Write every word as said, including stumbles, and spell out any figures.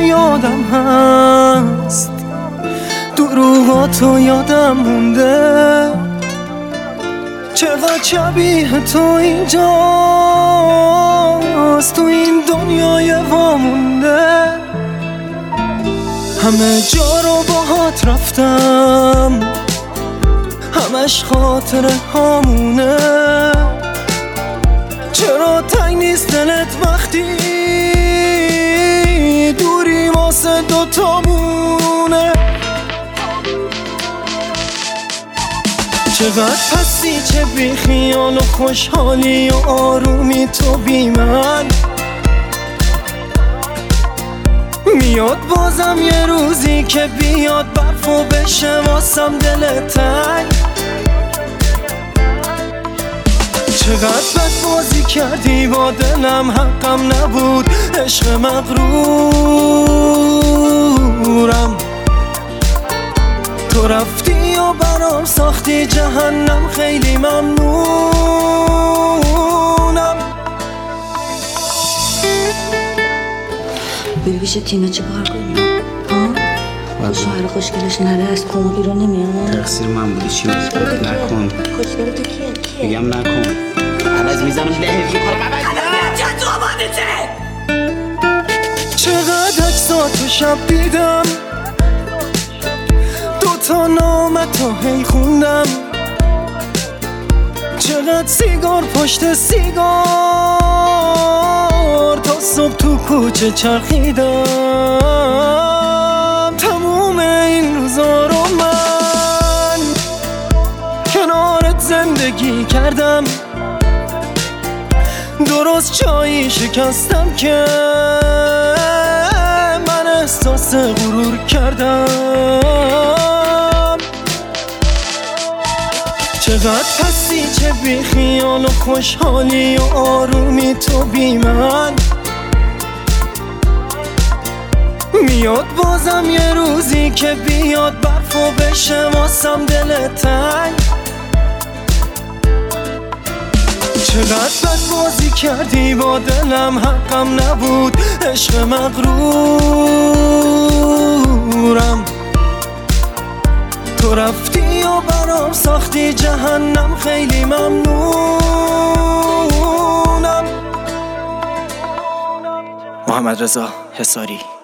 یادم هست، دروغاتو یادم مونده، چقدر شبیه تو اینجاست، تو این دنیای وامونده. همه جا رو باهات رفتم، همش خاطره هامونه، چرا تنگ نیست دلت وقتی دوری واسه دوتامونه؟ چقدر پسی، چه بی خیال و خوشحالی و آرومی تو بی من. میاد بازم یه روزی که بیاد برف و بشه واسم دل تنگ. چقدر بد بازی کردی با دلم، حقم نبود عشق مغرورم. تو رفتی و برام ساختی جهنم، خیلی ممنونم. بری پیش تینا چه کار کنیم؟ ها؟ شوهر خوشگلش نره از کما بیرون نمیاد؟ تقصیر من بودی، چی بود؟ نکن. خوشگل تو کیه؟ کیه؟ بگم نکن. عوض میزنم لحظی کنم عوض میزنم. چه تو آمادته؟ چقدر عکساتو شب دیدم، دوتا نامتو هی خوندم، چقدر سیگار پشت سیگار تا صبح تو کوچه چرخیدم. تموم این روزا رو من کنارت زندگی کردم، درست جایی شکستم که من احساس غرور کردم. چقدر پسی، چه بی خیال و خوشحالی و آرومی تو بی من. میاد بازم یه روزی که بیاد برف و بشه واسم دل تنگ. چقدر بد بازی کردی با دلم، حقم نبود عشق مغرورم. تو رفتی و برام ساختی جهنم، خیلی ممنونم. محمد رضا حصاری.